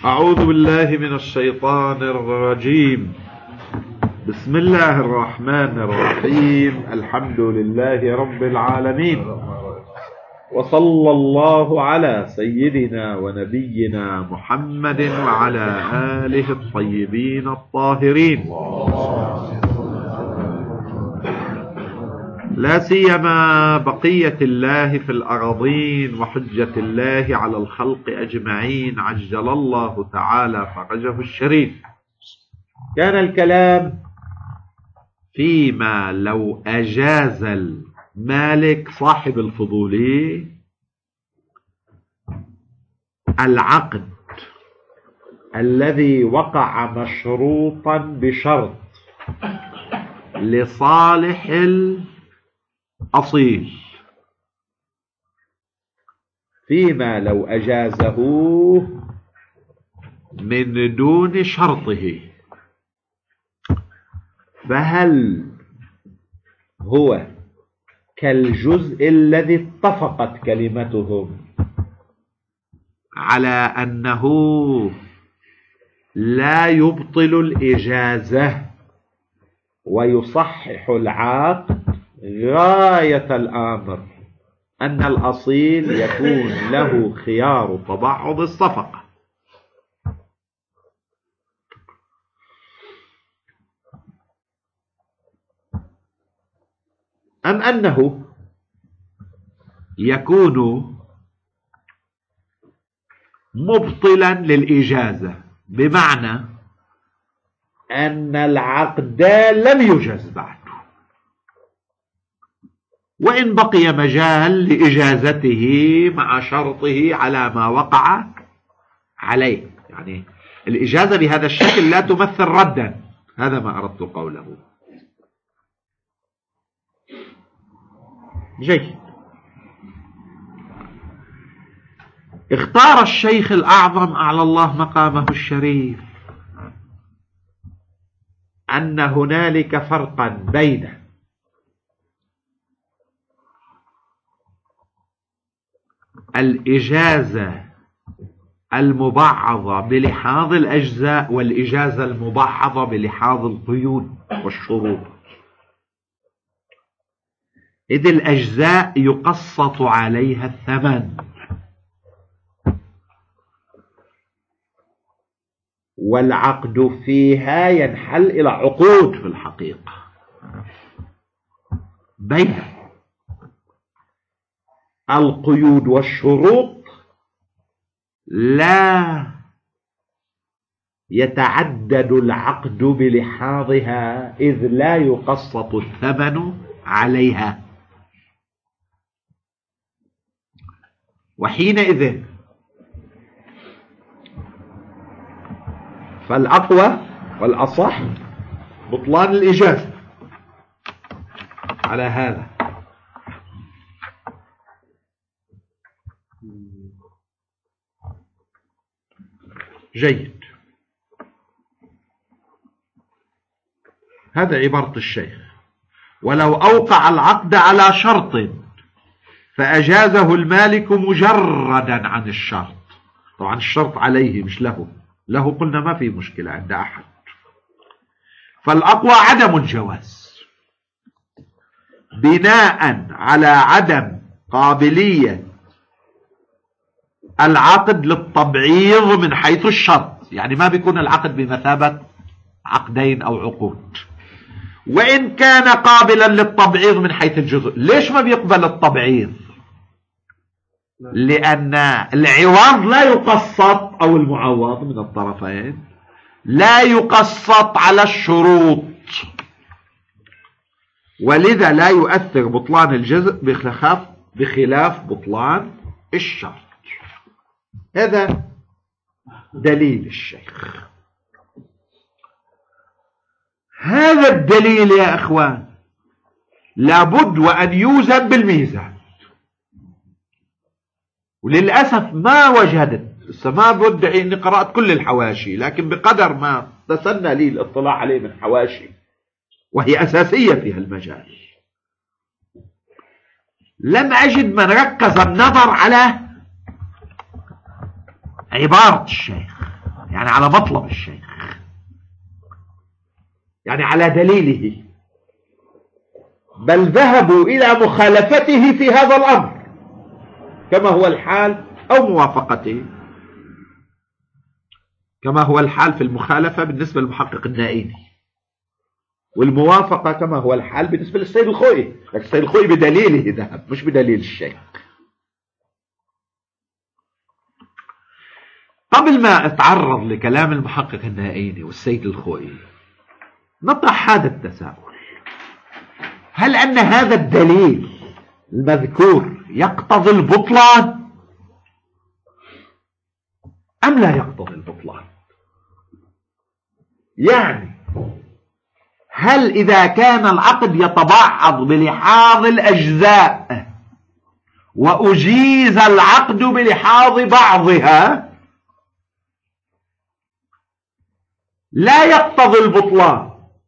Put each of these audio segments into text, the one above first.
أعوذ بالله من الشيطان الرجيم. بسم الله الرحمن الرحيم. الحمد لله رب العالمين، وصلى الله على سيدنا ونبينا محمد وعلى آله الطيبين الطاهرين، لا سيما بقية الله في الأراضين وحجة الله على الخلق أجمعين، عجل الله تعالى فرجه الشريف. كان الكلام فيما لو أجاز المالك صاحب الفضولي العقد الذي وقع مشروطا بشرط لصالح الأصيل، فيما لو أجازه من دون شرطه، فهل هو كالجزء الذي اتفقت كلمتهم على أنه لا يبطل الإجازة ويصحح العقد؟ غاية الأمر أن الأصيل يكون له خيار تبعض الصفقة. أم أنه يكون مبطلا للإجازة، بمعنى أن العقد لم يجز بعد، وإن بقي مجال لإجازته مع شرطه على ما وقع عليه. يعني الإجازة بهذا الشكل لا تمثل ردا، هذا ما أردت قوله. جيد. اختار الشيخ الأعظم أعلى الله مقامه الشريف أن هنالك فرقا بين الإجازة المبعضة بلحاظ الأجزاء والإجازة المبعضة بلحاظ القيود والشروط. إذ الأجزاء يقسط عليها الثمن، والعقد فيها ينحل إلى عقود في الحقيقة بين القيود والشروط، لا يتعدد العقد بلحاظها، إذ لا يقسط الثمن عليها. وحينئذ فالأقوى والأصح بطلان الإجازة على هذا. جيد. هذا عبارة الشيخ. ولو أوقع العقد على شرط فأجازه المالك مجردا عن الشرط، طبعا الشرط عليه مش له، له قلنا ما في مشكلة عند أحد، فالأقوى عدم الجواز بناء على عدم قابلية العقد للتبعيض من حيث الشرط. يعني ما بيكون العقد بمثابة عقدين أو عقود، وإن كان قابلا للتبعيض من حيث الجزء. ليش ما بيقبل التبعيض؟ لأن العوض لا يقسط، أو المعوض من الطرفين لا يقسط على الشروط، ولذا لا يؤثر بطلان الجزء بخلاف بطلان الشرط. هذا دليل الشيخ. هذا الدليل يا أخوان لابد وأن يوزن بالميزان، وللأسف ما وجدت. ما بدعي أني قرأت كل الحواشي، لكن بقدر ما تسنى لي الاطلاع عليه من حواشي وهي أساسية في هالمجال، لم أجد من ركز النظر على عبارة الشيخ. يعني على مطلب الشيخ، يعني على دليله، بل ذهبوا إلى مخالفته في هذا الأمر كما هو الحال، أو موافقته كما هو الحال في المخالفة بالنسبة للمحقق النائيني، والموافقة كما هو الحال بالنسبة للسيد الخوئي. لكن السيد الخوئي بدليله ذهب، مش بدليل الشيخ. قبل ما اتعرض لكلام المحقق النائيني والسيد الخوئي نطرح هذا التساؤل: هل أن هذا الدليل المذكور يقتضي البطلان أم لا يقتضي البطلان؟ يعني هل إذا كان العقد يتبعض بلحاظ الأجزاء وأجيز العقد بلحاظ بعضها لا يقتضي البطلان،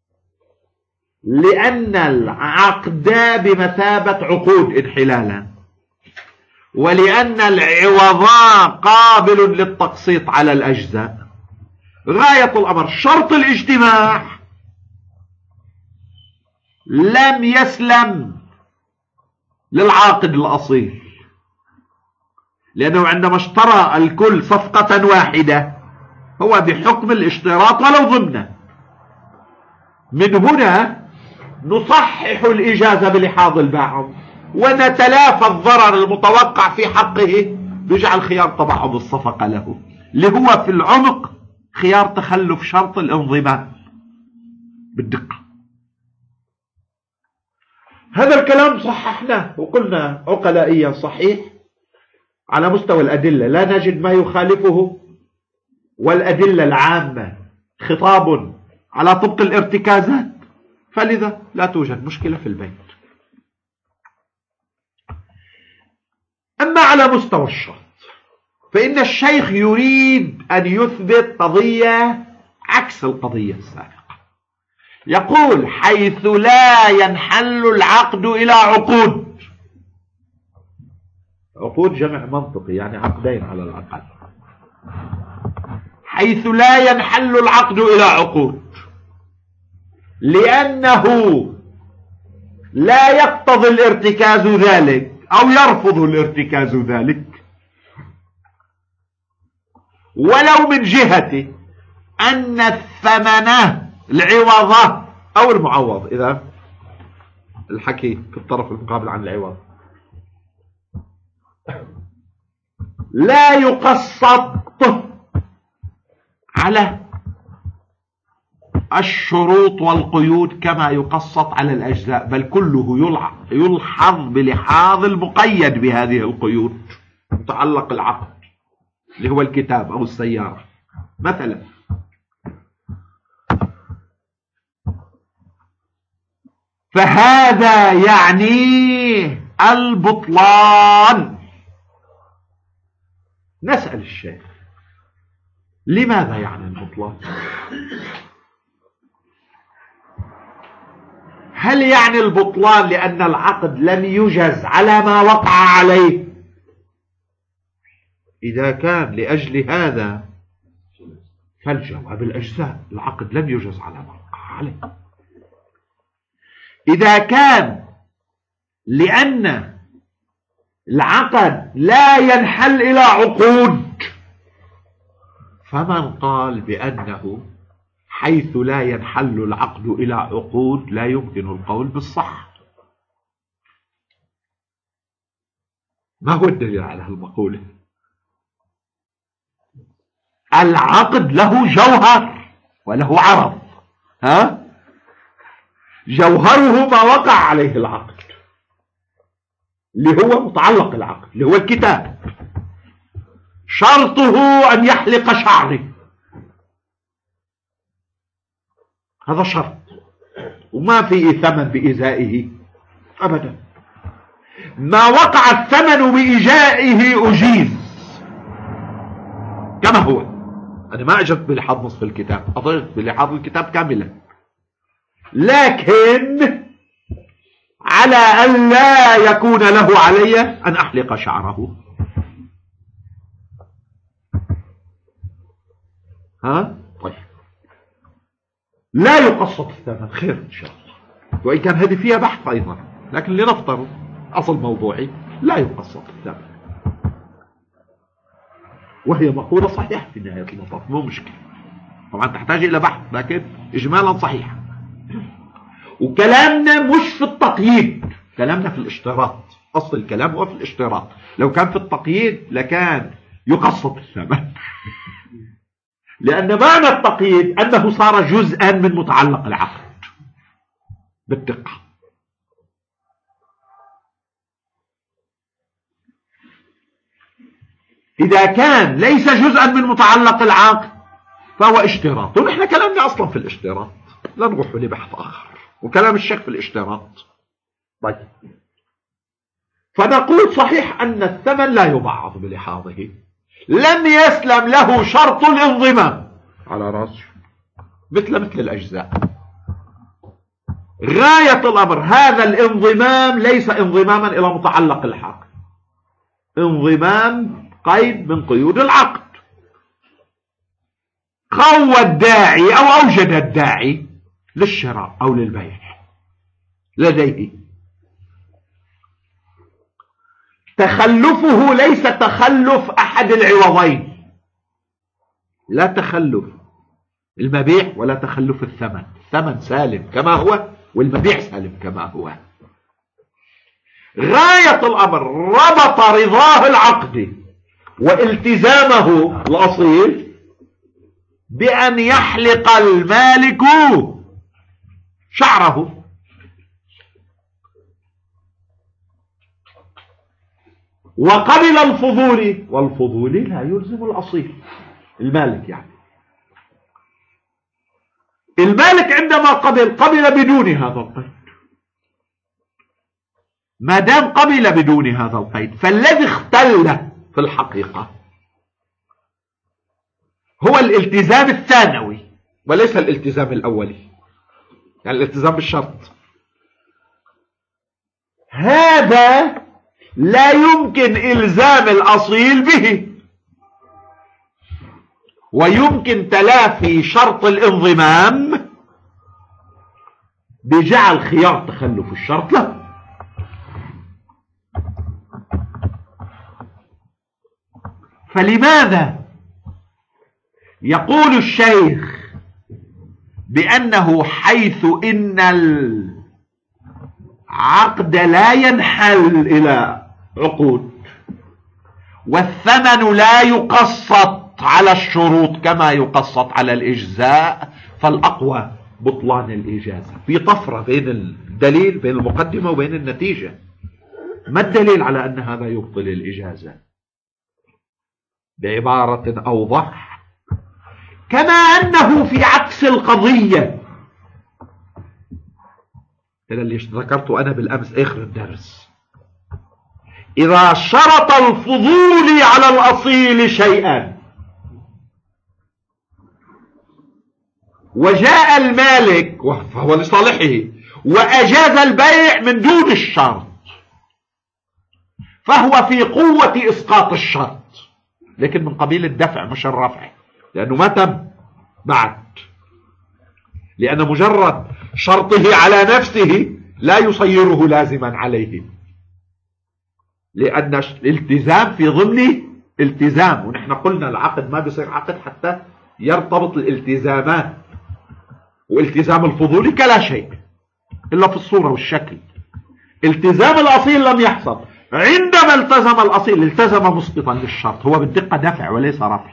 لأن العقد بمثابة عقود انحلالا، ولأن العوضان قابل للتقسيط على الأجزاء. غاية الأمر شرط الاجتماع لم يسلم للعاقد الأصيل، لأنه عندما اشترى الكل صفقة واحدة هو بحكم الاشتراط ولو ضمنه. من هنا نصحح الإجازة بلحاظ البعض ونتلافى الضرر المتوقع في حقه بجعل خيار تبعض الصفقة له، اللي هو في العمق خيار تخلف شرط الانضمام بالدقة. هذا الكلام صححناه وقلنا عقلائيا صحيح على مستوى الأدلة، لا نجد ما يخالفه، والأدلة العامة خطاب على طبق الارتكازات، فلذا لا توجد مشكلة في البيت. أما على مستوى الشرط فإن الشيخ يريد أن يثبت قضية عكس القضية السابقة. يقول: حيث لا ينحل العقد إلى عقود. عقود جمع منطقي، يعني عقدين على الأقل. حيث لا ينحل العقد إلى عقود لأنه لا يقتضي الارتكاز ذلك أو يرفض الارتكاز ذلك، ولو من جهة أن الثمن العوضة أو المعوض، إذا الحكي في الطرف المقابل عن العوض، لا يقسط على الشروط والقيود كما يقسط على الأجزاء، بل كله يلحظ بلحاظ المقيد بهذه القيود متعلق العقد اللي هو الكتاب أو السيارة مثلا. فهذا يعني البطلان. نسأل الشيخ: لماذا يعني البطلان؟ هل يعني البطلان لأن العقد لم يجز على ما وقع عليه؟ إذا كان لأجل هذا فالجواب الأجزاء، العقد لم يجز على ما وقع عليه. إذا كان لأن العقد لا ينحل إلى عقود، فمن قال بأنه حيث لا ينحل العقد إلى عقود لا يمكن القول بالصح. ما هو الدليل على هالمقولة؟ العقد له جوهر وله عرض، جوهره ما وقع عليه العقد اللي هو متعلق العقد اللي هو الكتاب، شرطه أن يحلق شعره، هذا شرط وما في ثمن بإزائه أبدا. ما وقع الثمن بإجائه أجيز كما هو. أنا ما أجبت بلحاظ نصف الكتاب، أجبت بلحاظ الكتاب كاملا، لكن على أن لا يكون له علي أن أحلق شعره. ها طيب لا يقسط الثمن، خير إن شاء الله، وإن كان هذه فيها بحث أيضا، لكن لنفترض أصل موضوعي لا يقسط الثمن، وهي مقولة صحيحة في نهاية المطاف، مو مشكلة، طبعا تحتاج إلى بحث لكن إجمالا صحيحة. وكلامنا مش في التقييد، كلامنا في الاشتراط، أصل الكلام هو في الاشتراط. لو كان في التقييد لكان يقسط الثمن لأن معنى التقييد أنه صار جزءا من متعلق العقد بالدقة. إذا كان ليس جزءا من متعلق العقد فهو اشتراط، ونحن كلامنا أصلا في الاشتراط، لا نروح لبحث آخر، وكلام الشيخ في الاشتراط. طيب فنقول صحيح أن الثمن لا يبعض بلحاظه، لم يسلم له شرط الانضمام على رأسه مثل الأجزاء. غاية الأمر هذا الانضمام ليس انضماما إلى متعلق العقد، انضمام قيد من قيود العقد، قوى الداعي أو أوجد الداعي للشراء أو للبيع لديه. تخلفه ليس تخلف أحد العوضين، لا تخلف المبيع ولا تخلف الثمن، الثمن سالم كما هو والمبيع سالم كما هو. غاية الأمر ربط رضاه العقد والتزامه الأصيل بأن يحلق المالك شعره، وقبل الفضول، والفضول لا يلزم الأصيل، المالك يعني المالك عندما قبل بدون هذا القيد، ما دام قبل بدون هذا القيد فالذي اختل في الحقيقة هو الالتزام الثانوي وليس الالتزام الأولي، يعني الالتزام بالشرط. هذا لا يمكن إلزام الأصيل به، ويمكن تلافي شرط الانضمام بجعل خيار تخلف الشرط له. فلماذا يقول الشيخ بأنه حيث إن العقد لا ينحل إلى عقود والثمن لا يقسط على الشروط كما يقسط على الإجزاء، فالأقوى بطلان الإجازة؟ في طفرة بين الدليل، بين المقدمة وبين النتيجة. ما الدليل على أن هذا يبطل الإجازة؟ بعبارة أوضح، كما أنه في عكس القضية اللي ذكرته أنا بالأمس آخر الدرس، إذا شرط الفضول على الأصيل شيئا وجاء المالك وهو لصالحه وأجاز البيع من دون الشرط فهو في قوة إسقاط الشرط، لكن من قبيل الدفع مش الرفع، لأنه ما تم بعد، لأن مجرد شرطه على نفسه لا يصيره لازما عليه، لأن الالتزام في ضمن التزام، ونحن قلنا العقد ما بيصير عقد حتى يرتبط الالتزامات، والتزام الفضولي كلا شيء إلا في الصورة والشكل. التزام الأصيل لم يحصل، عندما التزم الأصيل التزم مسقطا للشرط، هو بالدقة دفع وليس رفع.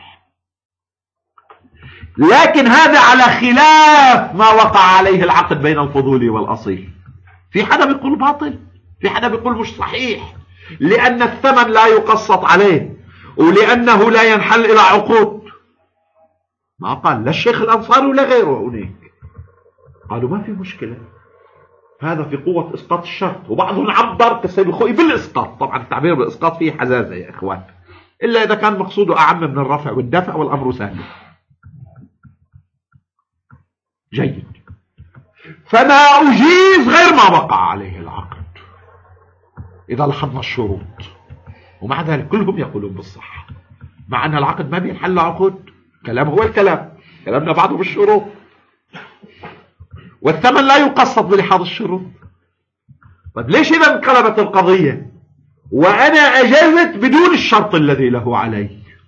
لكن هذا على خلاف ما وقع عليه العقد بين الفضولي والأصيل. في حدا بيقول باطل، في حدا بيقول مش صحيح، لأن الثمن لا يقسط عليه ولأنه لا ينحل إلى عقود. ما قال لا الشيخ الأنصاري ولا غيره هناك، قالوا ما في مشكلة، هذا في قوة إسقاط الشرط. وبعضهم عبر كالسيد الخوئي بالإسقاط، طبعا التعبير بالإسقاط فيه حزازة يا إخوان، إلا إذا كان مقصوده أعم من الرفع والدفع والأمر سهل. جيد، فما أجيز غير ما وقع عليه العقد إذا لاحظنا الشروط، ومع ذلك كلهم يقولون بالصحة، مع أن العقد ما بينحل عقود، كلام هو الكلام، كلامنا بعده بالشروط، والثمن لا يقسط بلحاظ الشروط. طيب ليش إذا انقلبت القضية وأنا أجزت بدون الشرط الذي له علي؟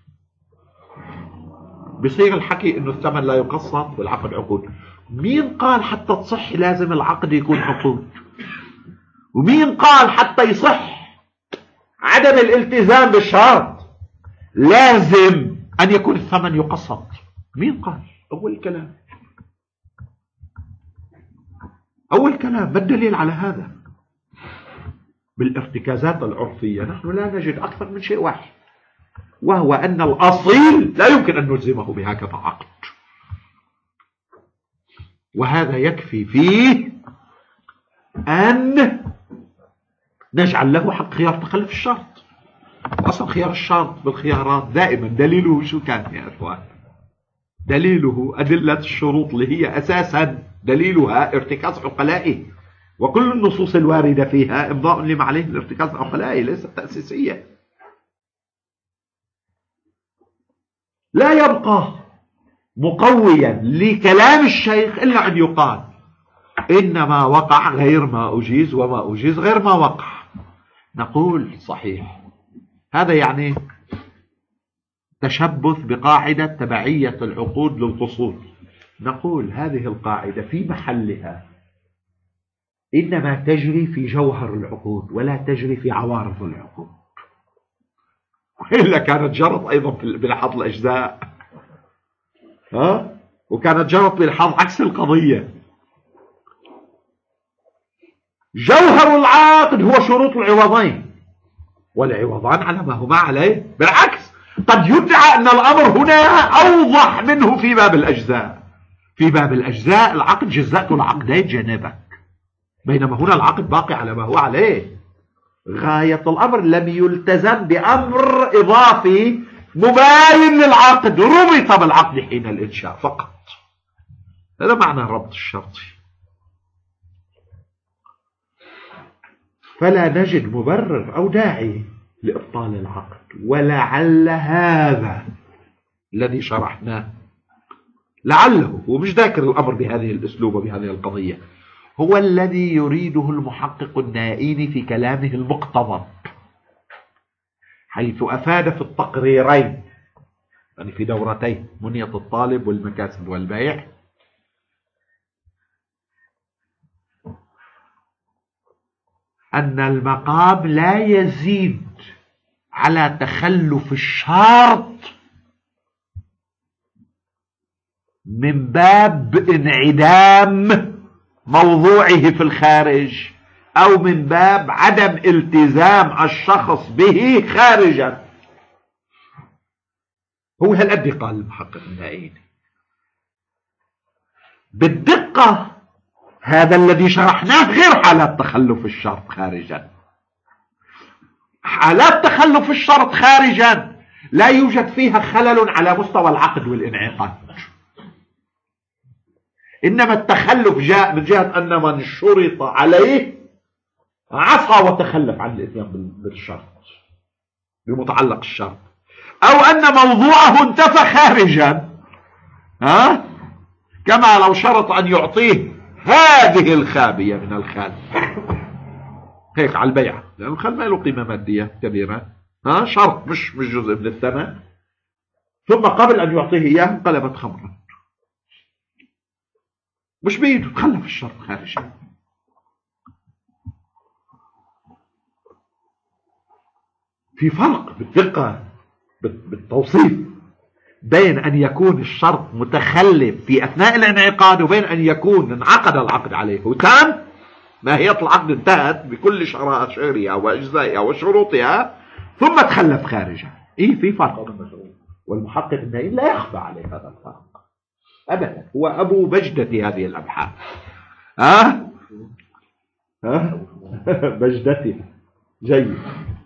بصير الحكي إنه الثمن لا يقسط والعقد عقود. مين قال حتى تصح لازم العقد يكون عقود؟ ومين قال حتى يصح عدم الالتزام بالشرط لازم أن يكون الثمن يقسط؟ مين قال؟ أول كلام. ما الدليل على هذا؟ بالارتكازات العرفية نحن لا نجد أكثر من شيء واحد، وهو أن الأصيل لا يمكن أن نلزمه بهكذا عقد، وهذا يكفي فيه أن نجعل له حق خيار تخلف الشرط. وأصلا خيار الشرط بالخيارات دائما دليله شو كان يا أخوان؟ دليله أدلة الشروط اللي هي أساسا دليلها ارتكاز عقلائي، وكل النصوص الواردة فيها إمضاء لما عليه الارتكاز العقلائي ليست تأسيسية. لا يبقى مقويا لكلام الشيخ إلا أن يقال إنما وقع غير ما أجيز وما أجيز غير ما وقع. نقول صحيح، هذا يعني تشبث بقاعدة تبعية العقود للقصود. نقول هذه القاعدة في محلها إنما تجري في جوهر العقود ولا تجري في عوارض العقود، وإلا كانت جرت أيضا بلحاظ الأجزاء، وكانت جرت بلحاظ عكس القضية. جوهر العقد هو شروط العوضين، والعوضان على ما هما عليه. بالعكس قد يدعى أن الأمر هنا أوضح منه في باب الأجزاء. في باب الأجزاء العقد جزأت العقدين جانبك، بينما هنا العقد باقي على ما هو عليه. غاية الأمر لم يلتزم بأمر إضافي مباين للعقد، ربط بالعقد حين الإنشاء فقط. هذا معنى الربط الشرطي. فلا نجد مبرر أو داعي لإبطال العقد، ولعل هذا الذي شرحناه، لعله ومش ذاكر الأمر بهذه الأسلوب وبهذه القضية، هو الذي يريده المحقق النائين في كلامه المقتضب، حيث أفاد في التقريرين، يعني في دورتين منية الطالب والمكاسب والبيع، أن المقام لا يزيد على تخلف الشرط من باب انعدام موضوعه في الخارج، أو من باب عدم التزام الشخص به خارجا. هو هالقد قال المحقق النائيني بالدقة. هذا الذي شرحناه غير حالات تخلف الشرط خارجا. حالات تخلف الشرط خارجا لا يوجد فيها خلل على مستوى العقد والانعقاد، إنما التخلف جاء من جهة أن من شرط عليه عصى وتخلف عن الإتيان بالشرط بمتعلق الشرط، أو أن موضوعه انتفى خارجا، كما لو شرط أن يعطيه هذه الخابية من الخال هيك على البيعة، لأن الخال ما له قيمة مادية كبيرة، شرط مش جزء من الثمن، ثم قبل أن يعطيه إياه انقلبت خمرا، مش بيده، تخلف الشرط خارجا. في فرق بالدقة بالتوصيف بين أن يكون الشرط متخلف في أثناء الانعقاد وبين أن يكون انعقد العقد عليه وتم ماهية العقد انتهت بكل شرائطها وأجزائها وشروطها ثم تخلف خارجا. في فرق، والمحقق النائي لا يخفى عليه هذا الفرق أبدا، هو أبو بجدة هذه الأبحاث. بجدتي جيد،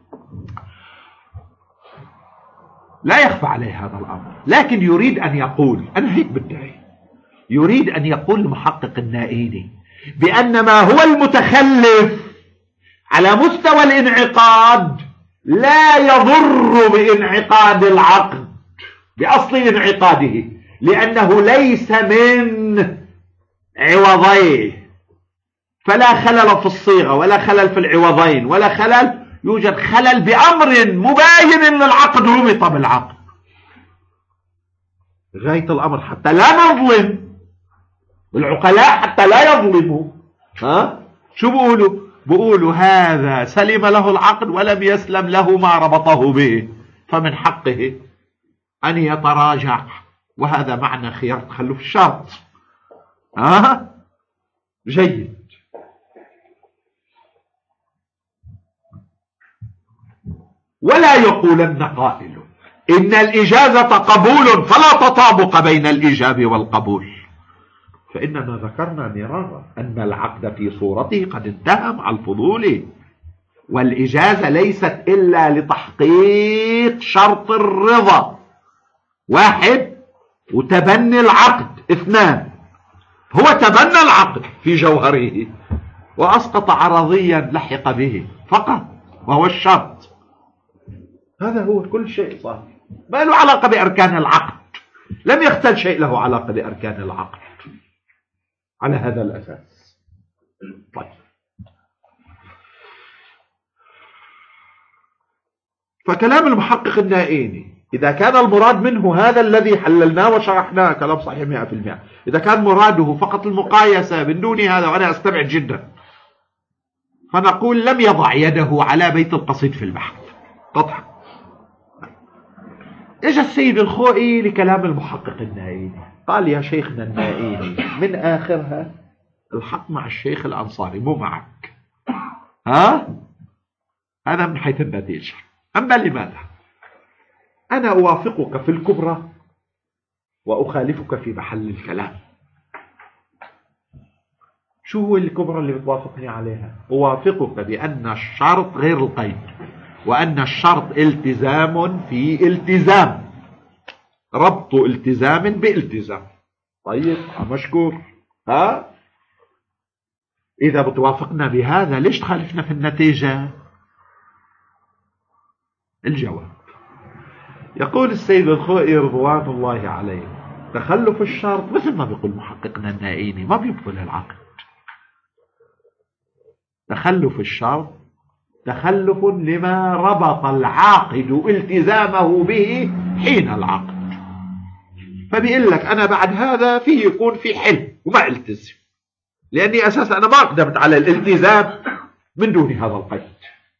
لا يخفى عليه هذا الأمر، لكن يريد أن يقول، أنا هيك بدعي، يريد أن يقول المحقق النائيني بأن ما هو المتخلف على مستوى الانعقاد لا يضر بانعقاد العقد بأصل انعقاده، لأنه ليس من عوضيه، فلا خلل في الصيغة ولا خلل في العوضين ولا خلل، يوجد خلل بأمر مباين للعقد ربط بالعقد. غاية الأمر حتى لا نظلم العقلاء، حتى لا يظلموا. شو بيقولوا هذا سلم له العقد ولم يسلم له ما ربطه به، فمن حقه أن يتراجع، وهذا معنى خيار تخلف الشرط. جيد. ولا يقولن قائل إن الإجازة قبول فلا تطابق بين الإيجاب والقبول، فإنما ذكرنا مرارا أن العقد في صورته قد انتهى مع الفضول، والإجازة ليست إلا لتحقيق شرط الرضا واحد، وتبني العقد اثنان. هو تبنى العقد في جوهره وأسقط عرضيا لحق به فقط، وهو الشرط. هذا هو كل شيء صار، ما له علاقة بأركان العقد، لم يختل شيء له علاقة بأركان العقد على هذا الأساس. طيب، فكلام المحقق النائيني إذا كان المراد منه هذا الذي حللناه وشرحناه كلام صحيح 100%، إذا كان مراده فقط المقايسة من دون هذا، وأنا أستبعد جدا، فنقول لم يضع يده على بيت القصيد في البحث قطعا. اجى السيد الخوئي لكلام المحقق النائيني قال يا شيخنا النائيني من آخرها الحق مع الشيخ الأنصاري مو معك. هذا من حيث النتيجة. أما لماذا؟ أنا أوافقك في الكبرى وأخالفك في محل الكلام. شو هو الكبرى اللي بتوافقني عليها؟ أوافقك بأن الشرط غير القيد، وأن الشرط التزام في التزام، ربط التزام بالتزام. طيب مشكور. إذا بتوافقنا بهذا ليش تخالفنا في النتيجة؟ الجواب يقول السيد الخوئي رضوان الله عليه تخلف الشرط مثل ما بيقول محققنا النائيني ما بيبطل العقد. تخلف الشرط تخلف لما ربط العاقد التزامه به حين العقد، فبيقول لك أنا بعد هذا فيه يكون في حل وما التزم، لأني أساسا أنا ما قدمت على الالتزام من دون هذا القيد.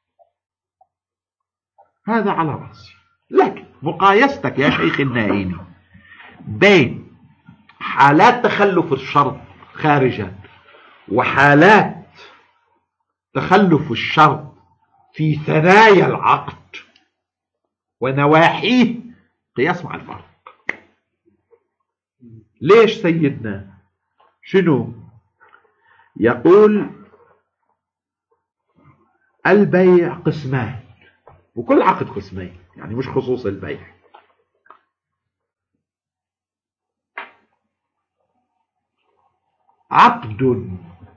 هذا على رأسي، لكن مقايستك يا شيخ النائيني بين حالات تخلف الشرط خارجا وحالات تخلف الشرط في ثنايا العقد ونواحيه قياس مع الفرق. ليش سيدنا؟ شنو يقول؟ البيع قسمان، وكل عقد قسمين، يعني مش خصوص البيع. عقد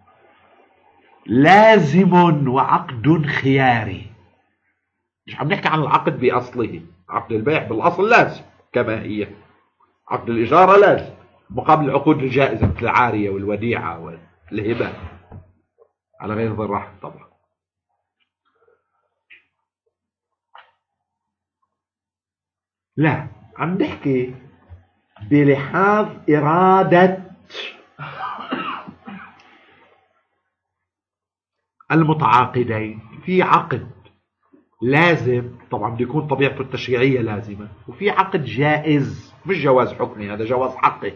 لازم وعقد خياري. مش عم نحكي عن العقد بأصله، عقد البيع بالأصل لازم كما هي، عقد الإجارة لازم مقابل العقود الجائزة مثل العارية والوديعة والهبة على غير ضرر طبعا. لا، عم نحكي بلحاظ إرادة المتعاقدين. في عقد لازم طبعا بده يكون طبيعته التشريعية لازمة، وفي عقد جائز مش جواز حكمي، هذا جواز حقي.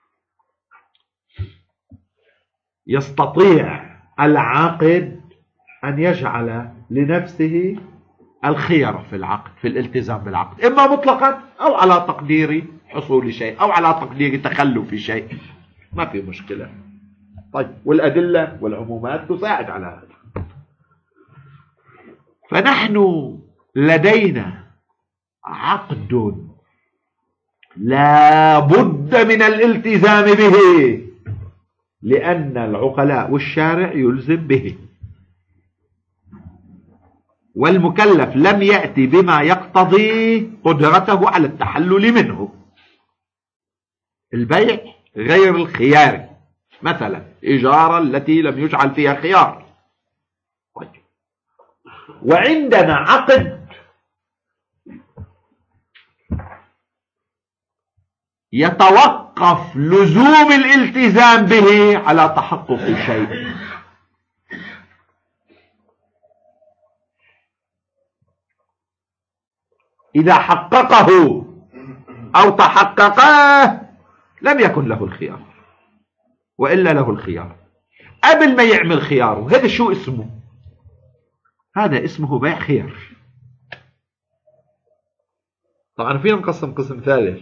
يستطيع العاقد أن يجعل لنفسه الخيار في العقد، في الالتزام بالعقد، إما مطلقا أو على تقدير حصول شيء أو على تقدير تخلف شيء، ما في مشكلة. طيب، والأدلة والعمومات تساعد على هذا. فنحن لدينا عقد لا بد من الالتزام به، لأن العقلاء والشارع يلزم به، والمكلف لم يأتي بما يقتضي قدرته على التحلل منه. البيع غير الخياري، مثلا إجارة التي لم يجعل فيها خيار. طيب. وعندنا عقد يتوقف لزوم الالتزام به على تحقق شيء. إذا حققه أو تحققه لم يكن له الخيار، وإلا له الخيار قبل ما يعمل خياره. هذا شو اسمه؟ هذا اسمه بيع خيار. طبعا فينا نقسم قسم ثالث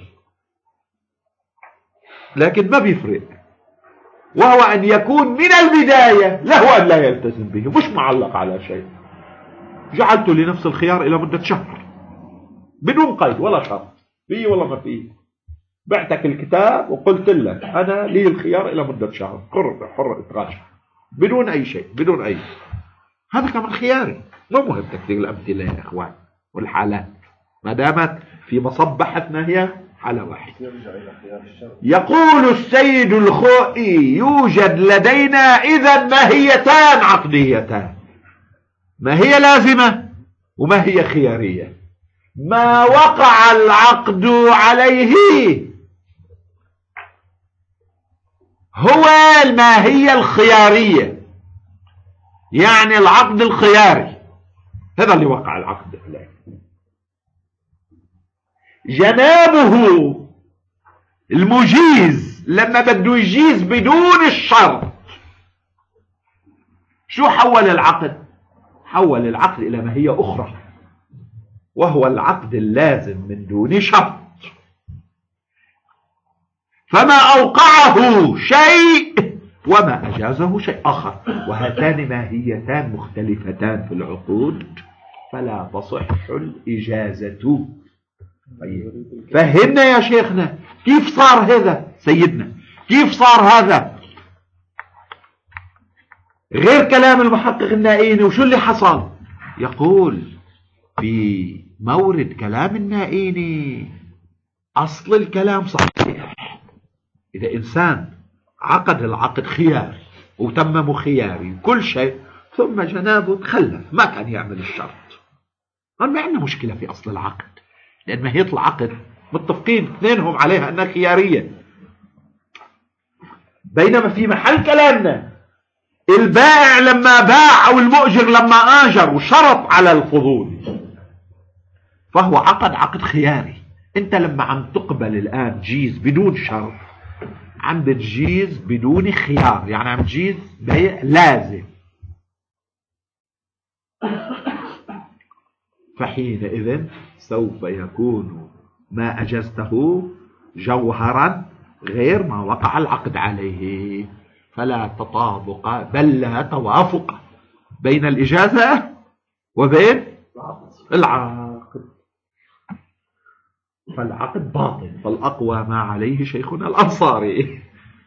لكن ما بيفرق، وهو أن يكون من البداية له أن لا يلتزم به، مش معلق على شيء. جعلت لنفس الخيار إلى مدة شهر بدون قيد ولا شرط، فيه ولا ما فيه. بعتك الكتاب وقلت لك أنا لي الخيار إلى مدة شهر، حر إتراجع بدون أي شيء، بدون أي. هذا كمان خياري. مو مهم تكتير الأمثلة يا إخوان والحالات، ما دامت في مصبحتنا هي حالة واحدة. يقول السيد الخوئي: يوجد لدينا إذن ماهيتان عقديتان، ما هي لازمة وما هي خيارية. ما وقع العقد عليه هو الماهية الخيارية، يعني العقد الخياري هذا اللي وقع العقد عليه. جنابه المجيز لما بده يجيز بدون الشرط شو حول العقد؟ حول العقد إلى ماهية أخرى، وهو العقد اللازم من دون شرط. فما أوقعه شيء وما أجازه شيء آخر، وهاتان ماهيتان مختلفتان في العقود فلا تصح الإجازة. طيب. فهمنا يا شيخنا كيف صار هذا سيدنا، كيف صار هذا غير كلام المحقق النائيني. وشو اللي حصل؟ يقول في مورد كلام النائيني أصل الكلام صحيح. إذا إنسان عقد العقد خياري وتممه خياري كل شيء، ثم جنابه تخلف ما كان يعمل الشرط، ما عندنا مشكلة في أصل العقد، لأن ماهية العقد متفقين اثنينهم عليها أنها خيارية. بينما في محل كلامنا البائع لما باع أو المؤجر لما آجر وشرط على الفضول فهو عقد خياري. انت لما عم تقبل الآن جيز بدون شرط عم بتجيز بدون خيار، يعني عم تجيز بيع لازم. فحينئذ سوف يكون ما أجزته جوهرا غير ما وقع العقد عليه، فلا تطابق بل لا توافق بين الإجازة وبين العقد، فالعقد باطل. فالأقوى ما عليه شيخنا الأنصاري.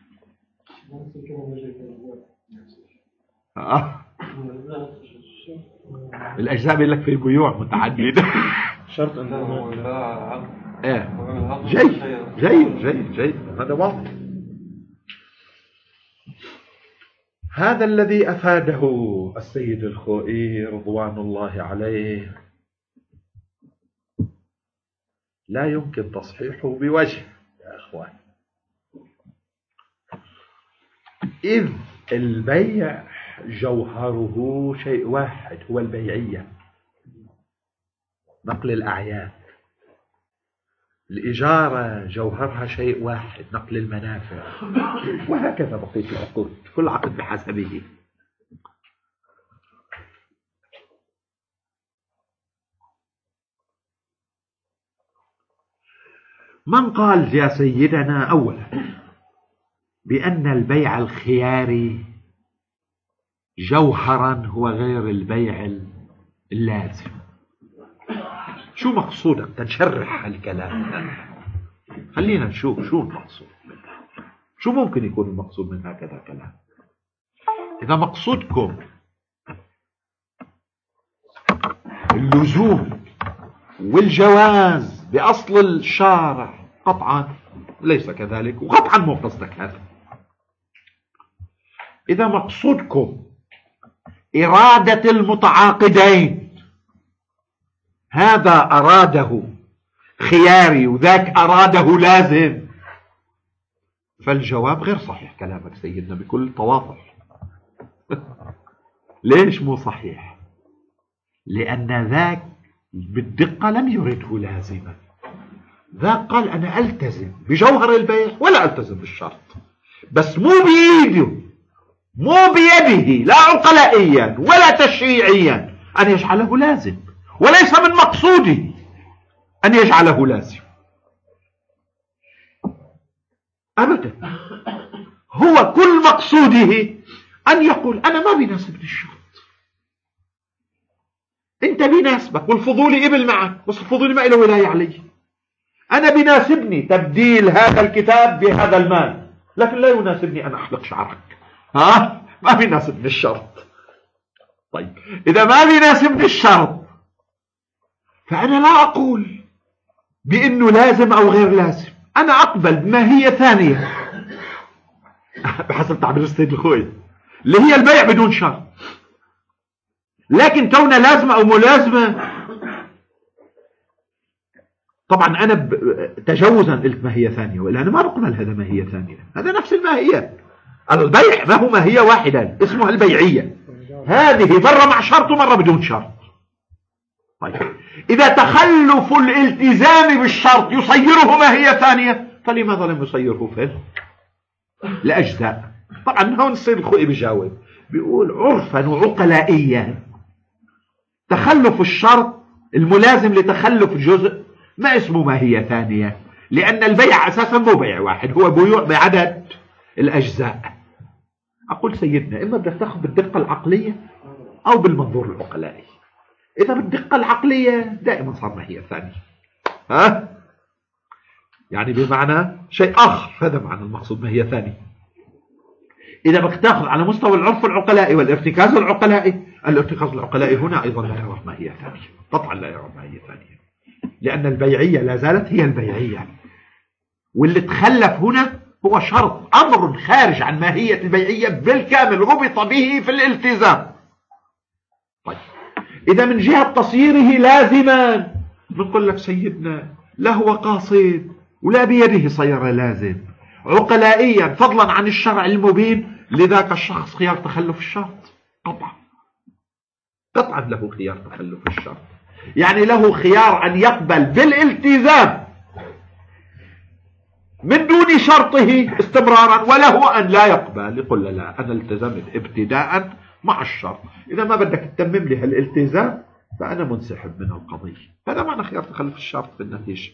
الأجزاء بيقول لك في بيوع متعددة شرط أنه جيد هذا واضح. هذا الذي أفاده السيد الخوئي رضوان الله عليه لا يمكن تصحيحه بوجه يا أخوان، إذ البيع جوهره شيء واحد هو البيعية، نقل الأعيان. الإجارة جوهرها شيء واحد، نقل المنافع. وهكذا بقية العقود، كل عقد بحسبه. من قال يا سيدنا أولا بأن البيع الخياري جوهرا هو غير البيع اللازم؟ شو مقصودك تنشرح الكلام؟ خلينا نشوف شو المقصود، شو ممكن يكون المقصود من هكذا كلام. إذا مقصودكم اللزوم والجواز بأصل الشارع قطعا ليس كذلك، وقطعا مو قصدك هذا. إذا مقصودكم إرادة المتعاقدين، هذا أراده خياري وذاك أراده لازم، فالجواب غير صحيح كلامك سيدنا بكل تواضح. ليش مو صحيح؟ لأن ذاك بالدقة لم يرده لازما، ذاك قال أنا ألتزم بجوهر البيع ولا ألتزم بالشرط، بس مو بإيده، مو بيده، لا عقلائيا ولا تشريعيا أن يجعله لازم، وليس من مقصوده أن يجعله لازم أبدا. هو كل مقصوده أن يقول أنا ما بيناسبني الشرط، أنت بيناسبك والفضولي قبل معك، بس الفضولي ما له ولاية عليه. أنا بيناسبني تبديل هذا الكتاب بهذا المال، لكن لا يناسبني أن أحلق شعرك، ما بيناسبني الشرط. طيب إذا ما بيناسبني الشرط فأنا لا أقول بأنه لازم أو غير لازم، أنا أقبل بماهية ثانية بحسب تعبير السيد الخوي اللي هي البيع بدون شرط. لكن كونه لازمة أو ملازمة، طبعا أنا تجوزا قلت ماهية ثانية، وإلا أنا ما بقبل هذا ماهية ثانية، هذا نفس الماهية. البيع ما هو ماهية واحدة اسمها البيعية، هذه مرة مع شرط ومرة بدون شرط. طيب إذا تخلف الالتزام بالشرط يصيره ماهية ثانية، فلماذا لم يصيره في الأجزاء؟ طبعا هون السيد الخوئي بيجاوب بيقول عرفا وعقلائيا تخلف الشرط الملازم لتخلف جزء ما اسمه ماهية ثانية، لأن البيع أساسا مو بيع واحد، هو بيوع بعدد الأجزاء. أقول سيدنا إما بدك تأخذ بالدقة العقلية أو بالمنظور العقلائي. إذا بالدقة العقلية دائما صار ماهية ثانية، يعني بمعنى شيء آخر، هذا معنى المقصود ماهية ثانية. إذا بدك تأخذ على مستوى العرف العقلائي والارتكاز العقلائي، الارتكاز العقلائي هنا أيضا لا يعرف ماهية ثانية، قطعا لا يعرف ماهية ثانية، لأن البيعية لا زالت هي البيعية، واللي تخلف هنا هو شرط أمر خارج عن ماهية البيعية بالكامل ربط به في الالتزام. طيب إذا من جهة تصيره لازما نقول لك سيدنا لا هو قاصد ولا بيده صير لازم، عقلائيا فضلا عن الشرع المبين لذاك الشخص خيار تخلف الشرط، قطعا له خيار تخلف الشرط، يعني له خيار أن يقبل بالالتزام من دون شرطه استمرارا، وله أن لا يقبل، يقول لا أنا التزمت ابتداء مع الشرط، إذا ما بدك تتمم لي هالالتزام فأنا منسحب من القضية. هذا معنى خيار تخلف الشرط في النتيجة.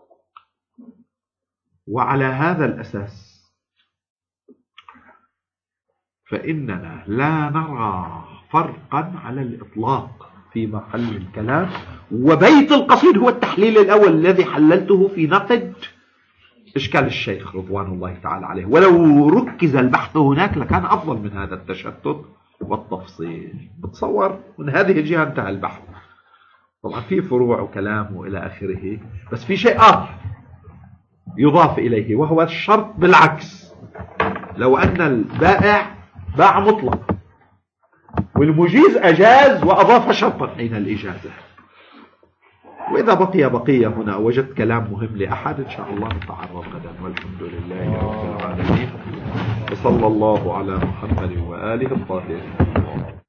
وعلى هذا الأساس فإننا لا نرى فرقا على الإطلاق في محل الكلام، وبيت القصيد هو التحليل الأول الذي حللته في نقد إشكال الشيخ رضوان الله تعالى عليه، ولو ركز البحث هناك لكان أفضل من هذا التشتت والتفصيل. بتصور من هذه الجهة انتهى البحث، طبعا في فروع وكلام وإلى آخره، بس في شيء آخر يضاف إليه وهو الشرط بالعكس. لو أن البائع باع مطلق والمجيز أجاز وأضاف شرطا حين الإجازة، وإذا بقي هنا وجدت كلام مهم لأحد إن شاء الله نتعرض غدا، والحمد لله رب العالمين، وصلى الله على محمد وآله الطاهرين.